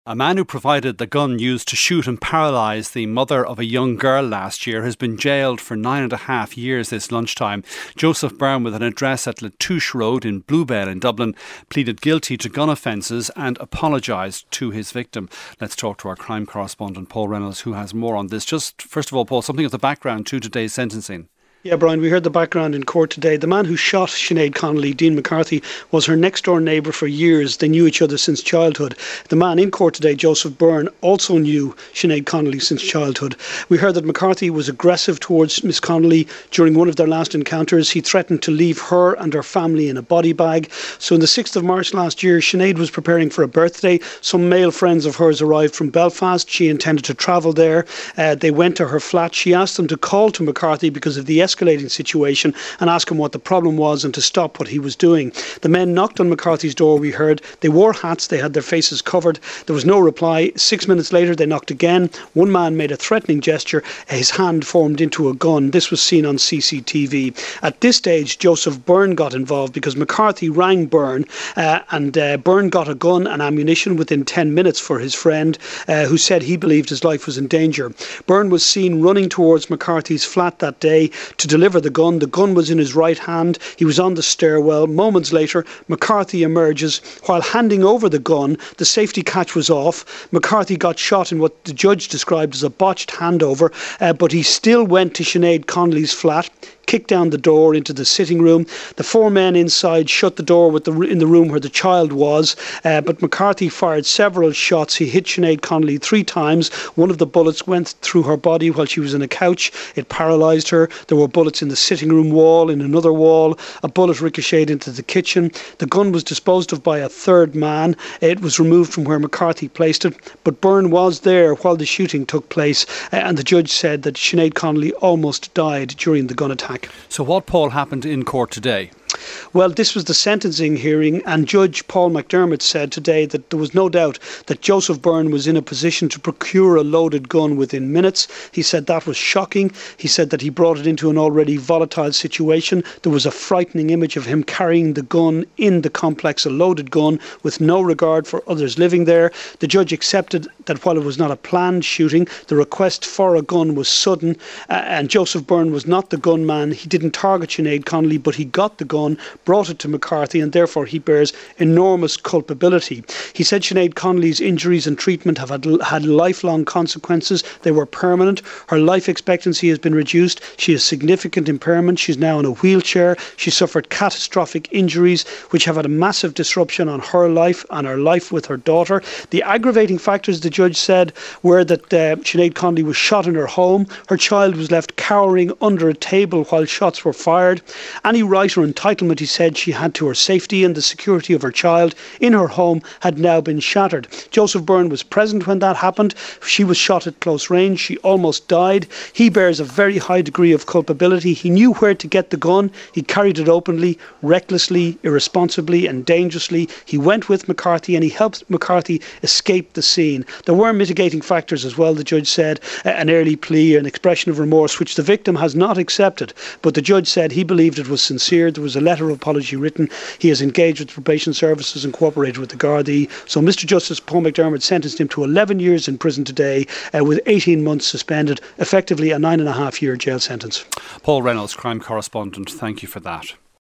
A man who provided the gun used to shoot and paralyse the mother of a young girl last year has been jailed for 9.5 years this lunchtime. Joseph Byrne, with an address at Latouche Road in Bluebell in Dublin, pleaded guilty to gun offences and apologised to his victim. Let's talk to our crime correspondent Paul Reynolds, who has more on this. Just first of all, Paul, something of the background to today's sentencing. Yeah, Brian, we heard the background in court today. The man who shot Sinead Connolly, Dean McCarthy, was her next door neighbour for years. They knew each other since childhood. The man in court today, Joseph Byrne, also knew Sinead Connolly since childhood. We heard that McCarthy was aggressive towards Miss Connolly during one of their last encounters. He threatened to leave her and her family in a body bag. So on the 6th of March last year, Sinead was preparing for a birthday. Some male friends of hers arrived from Belfast. She intended to travel there. They went to her flat. She asked them to call to McCarthy because of the escalating situation and ask him what the problem was and to stop what he was doing. The men knocked on McCarthy's door, we heard. They wore hats, they had their faces covered. There was no reply. 6 minutes later they knocked again. One man made a threatening gesture. His hand formed into a gun. This was seen on CCTV. At this stage, Joseph Byrne got involved because McCarthy rang Byrne and Byrne got a gun and ammunition within 10 minutes for his friend who said he believed his life was in danger. Byrne was seen running towards McCarthy's flat that day to deliver the gun. The gun was in his right hand. He was on the stairwell. Moments later, McCarthy emerges. While handing over the gun, the safety catch was off. McCarthy got shot in what the judge described as a botched handover, but he still went to Sinead Connolly's flat, kicked down the door into the sitting room. The four men inside shut the door in the room where the child was, but McCarthy fired several shots. He hit Sinead Connolly 3 times. One of the bullets went through her body while she was in a couch. It paralysed her. There were bullets in the sitting room wall, in another wall. A bullet ricocheted into the kitchen. The gun was disposed of by a third man. It was removed from where McCarthy placed it, but Byrne was there while the shooting took place, and the judge said that Sinead Connolly almost died during the gun attack. So what, Paul, happened in court today? Well, this was the sentencing hearing, and Judge Paul McDermott said today that there was no doubt that Joseph Byrne was in a position to procure a loaded gun within minutes. He said that was shocking. He said that he brought it into an already volatile situation. There was a frightening image of him carrying the gun in the complex, a loaded gun, with no regard for others living there. The judge accepted that while it was not a planned shooting, the request for a gun was sudden, and Joseph Byrne was not the gunman. He didn't target Sinead Connolly, but he got the gun, brought it to McCarthy, and therefore he bears enormous culpability. He said Sinead Connolly's injuries and treatment have had lifelong consequences. They were permanent. Her life expectancy has been reduced. She has significant impairment. She's now in a wheelchair. She suffered catastrophic injuries which have had a massive disruption on her life and her life with her daughter. The aggravating factors, the judge said, were that Sinead Connolly was shot in her home. Her child was left cowering under a table while shots were fired. Any right or entitlement, he said, she had to her safety and the security of her child in her home had now been shattered. Joseph Byrne was present when that happened. She was shot at close range. She almost died. He bears a very high degree of culpability. He knew where to get the gun. He carried it openly, recklessly, irresponsibly and dangerously. He went with McCarthy and he helped McCarthy escape the scene. There were mitigating factors as well, the judge said, an early plea, an expression of remorse, which the victim has not accepted. But the judge said he believed it was sincere. There was a letter of apology written. He has engaged with probation services and cooperated with the Gardaí. So Mr Justice Paul McDermott sentenced him to 11 years in prison today, with 18 months suspended, effectively a 9.5-year jail sentence. Paul Reynolds, crime correspondent, thank you for that.